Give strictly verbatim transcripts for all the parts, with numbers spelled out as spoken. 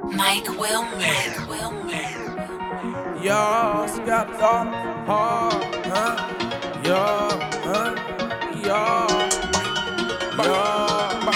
Mike Wilmer. Y'all got the heart, huh? Yeah, huh? Yeah, yeah.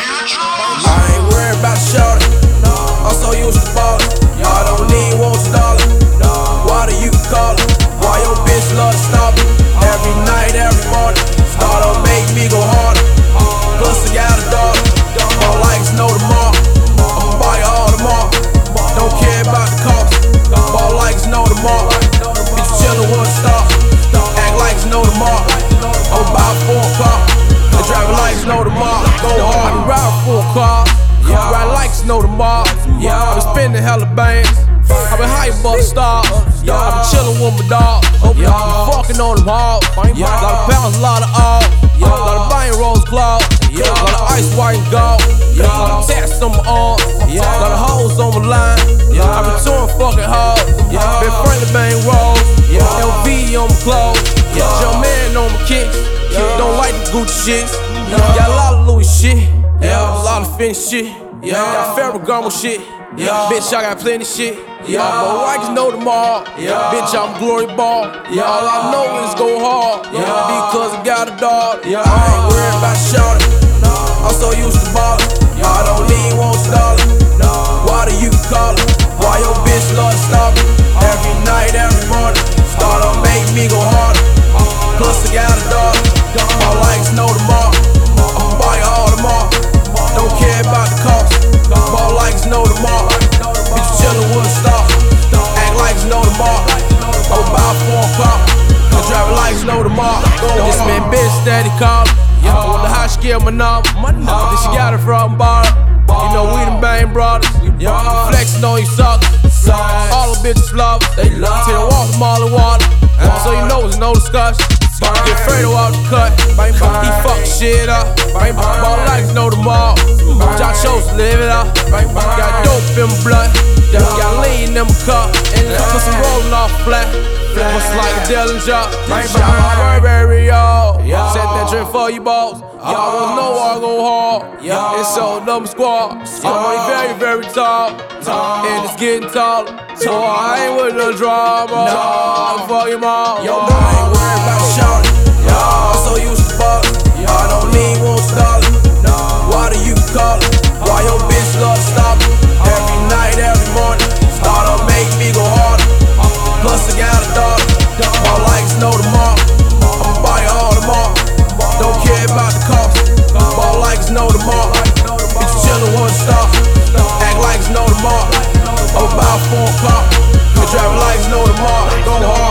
I ain't worried about shorty. I'm so used to ballin'. I don't need one dollar. Why do you call it? Why your bitch love to stop it? Every night, every morning. Start up, make me go harder. Plus I got a daughter. All likes know tomorrow. I'ma buy her all tomorrow. Don't care about the cost. All likes know tomorrow. Bitch chillin' with a star. Act like it's no tomorrow. I'ma buy a four car. The driver likes know tomorrow. Go hard and ride for a car. Ride like it's no tomorrow. I been spending hella bands. I been high above the stars. I been chillin' with my dog. Been fucking on them hard. Lot of pounds, a lot of all. Lot of buying rose claws. Lot of ice, white and gold. Lot of tats on my arm. Lot of hoes on my line. I been touring fucking hard. Been friendly bang rolls. L V on my clothes. Young man on my kicks. Don't like the Gucci shits. Got a lot of Louis shit. A lot of Fendi shit. Got Ferragamo shit. Bitch, I got plenty shit. But I can know tomorrow. Bitch, I'm Glory Ball. All I know is go hard. Because I got a dog. I ain't worried about shorty. I'm so used to ballin'. I don't need one dollar. Why do you call it? Why your bitch love to stop it? Every night, every morning. Start up, make me go harder. Plus I got a dog. All likes know tomorrow. I'ma buy her all tomorrow. Don't care about the cost. All likes know tomorrow. Bitch chillin' with a star. Act like it's no tomorrow. I'ma buy a four car. The driver likes know tomorrow. This man bitch steady callin'. I wonder how she get my number. Then she got it from bar. You know we the main brothers. Flexin' on you suckers. All the bitches love us. They love till they walk from all the water. So you know it's no discussion. Get Fredo out the cut. He fuck shit up. Ball like know tomorrow. John chose to live it up. Got dope in my blood. Got lean in my cup. Put some rollin' off flat. What's like a Dillinger. My Burberry, y'all. Set that drink for you, boss. Y'all wanna know where I go hard. It's so number squad. I'm only very, very tall. And it's getting taller. So I ain't with no drama. I'm fuck your mom. Yo, I ain't worried about shorty. I'm so used to ballin'. I don't need one dollar. Why do you call it? Why your bitch love to stop it? Every night, every morning. Start up, make me go harder. Plus I got a daughter. All likes know tomorrow. I'ma buy her all tomorrow. Don't care about the cost. All likes know tomorrow. Bitch chillin' with a star. Act like it's no tomorrow. I'ma buy a four car. The driver likes know tomorrow. Go hard.